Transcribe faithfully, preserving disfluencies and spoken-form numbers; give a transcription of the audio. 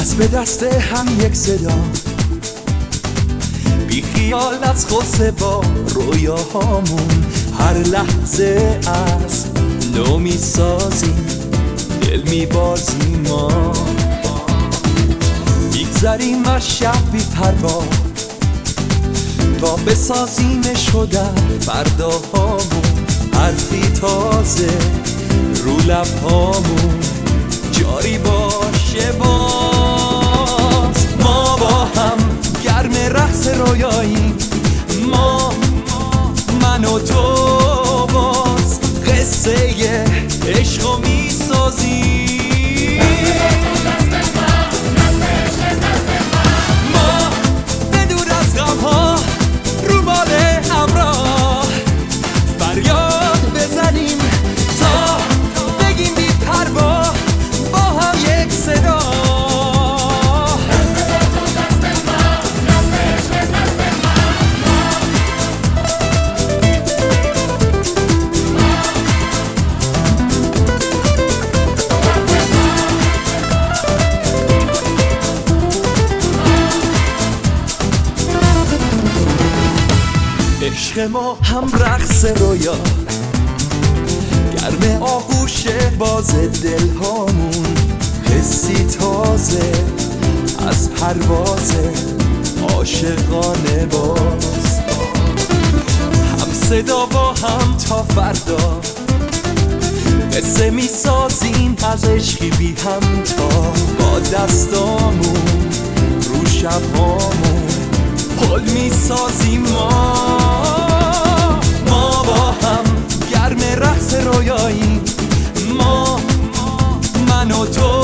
دست به دست هم یک صدا، بی خیال از خود با رویاهامون هر لحظه از نو می سازیم، دل می بازیم، ما میگذریم از شب بی پروا تا بسازیمش در فرداهامون، حرفی تازه رو لبهامون جاری باشه باز. ما با هم گرم رقص رویاییم، ما من و تو باز قصه عشقو میسازیم. ما بدور از غمها رو بال همراه فریاد بزنیم تا بگیم بی پروا با هم یک صدا. عشق ما هم رقص رویا، گرم آغوش باز دلهامون، حسی تازه از پرواز عاشقانه باز. هم صدا با هم تا فردا قصه می سازیم از عشقی بی هم تا با دستامون رو شبهامون پل می سازیم. ما ما با هم گرم رقص رویاییم، ما من و تو